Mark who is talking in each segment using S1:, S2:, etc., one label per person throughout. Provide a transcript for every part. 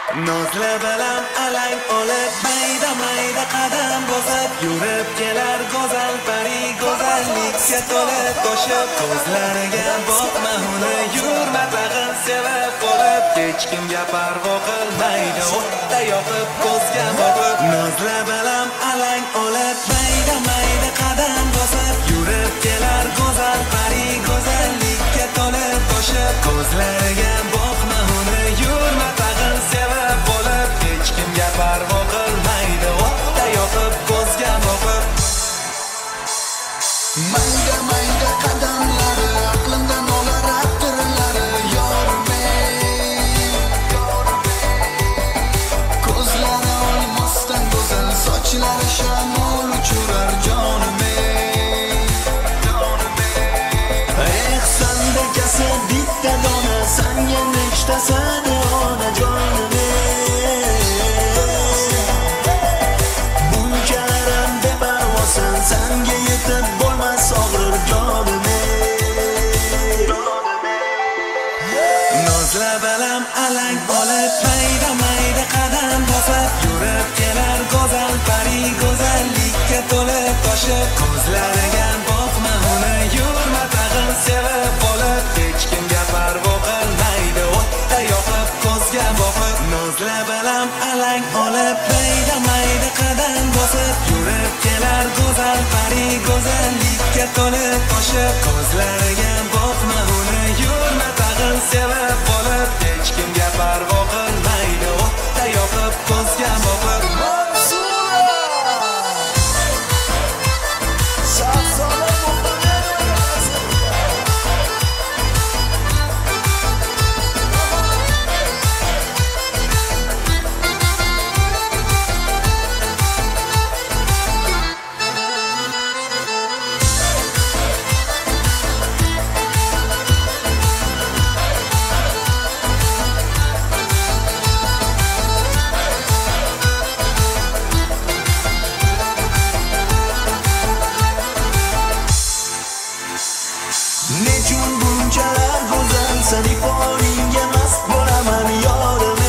S1: Nozla balam alang olib mayda mayda qadam bosib yurib kelar go'zal pari go'zallikka to'lib toshib ko'zlariga boqma uni yurma tag'in sevib qolib hech kimga parvo qilmaydi o'tda yoqib ko'zga boqib nozla balam alang olib mayda mayda qadam bosib yurib kelar go'zal pari go'zallikka to'lib toshib ko'zlariga boqma uni yurma tag'in sevib qolib hech kimga parvo qilmaydi o'tda yoqib ko'zga boqib
S2: mayda mayda qadamlari aqlimdan olar atirlari yormay ko'zlari olmosdan go'zal sochlari shamol uchurar jonimey ehsonda kasa bitta dona sanga nechtasini onajonim sanga yetib bo'lmas og'rir jonim
S1: nozla balam alang olib mayda mayda qadam bosib yurib kelar go'zal pari go'zallikka to'lib toshib ko'zlariga boqma uni yurma tag'in sevib qolib hech kimga parvo qilmaydi o'tda yoqib ko'zga boqib nozla balam alang olib mayda mayda qadam bosib yurib kelar go'zal pari go'zallikka to'lib toshib ko'zlariga boqma uni yurma tag'in sevib qolib hech kimga parvo qilmaydi o'tda yoqib ko'zga boqib
S2: nechun bunchalar go'zalsan ifoningga mast bo'laman yorim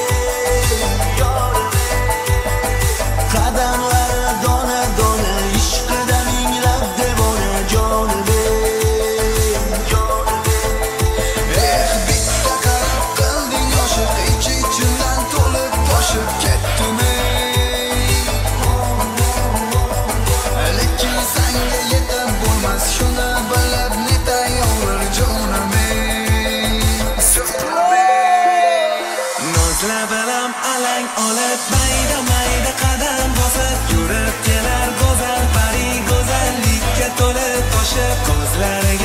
S2: qadamlari dona dona ishqidan inglab devona jonim bitta qarab qilding oshiq ich-ichimdan to'lib toshib ketdim lekin sanga yetib bo'lmas shuni bilib
S1: nozla balam alang olib mayda mayda qadam bosib yurib kelar go'zal pari go'zallikka to'lib toshib ko'zlari